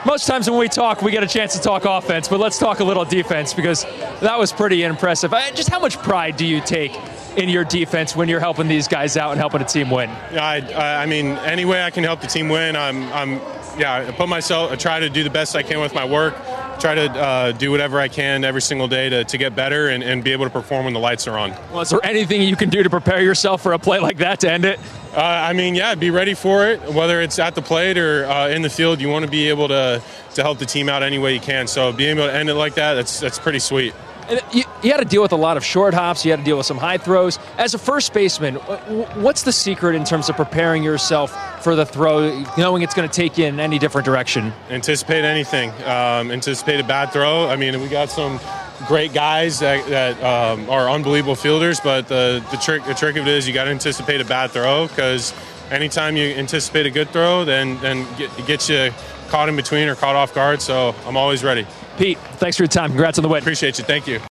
Most times when we talk, we get a chance to talk offense, but let's talk a little defense because that was pretty impressive. Just how much pride do you take in your defense when you're helping these guys out and helping a team win? I mean, any way I can help the team win, I try to do the best I can with my work, try to do whatever I can every single day to get better and be able to perform when the lights are on. Well, is there anything you can do to prepare yourself for a play like that to end it? Be ready for it. Whether it's at the plate or in the field, you want to be able to help the team out any way you can. So being able to end it like that, that's pretty sweet. And you had to deal with a lot of short hops. You had to deal with some high throws. As a first baseman, what's the secret in terms of preparing yourself for the throw, knowing it's going to take you in any different direction? Anticipate anything. Anticipate a bad throw. I mean, we got some great guys that are unbelievable fielders, but the trick of it is you got to anticipate a bad throw, because anytime you anticipate a good throw, then it gets you caught in between or caught off guard. So I'm always ready. Pete, thanks for your time. Congrats on the win. Appreciate you. Thank you.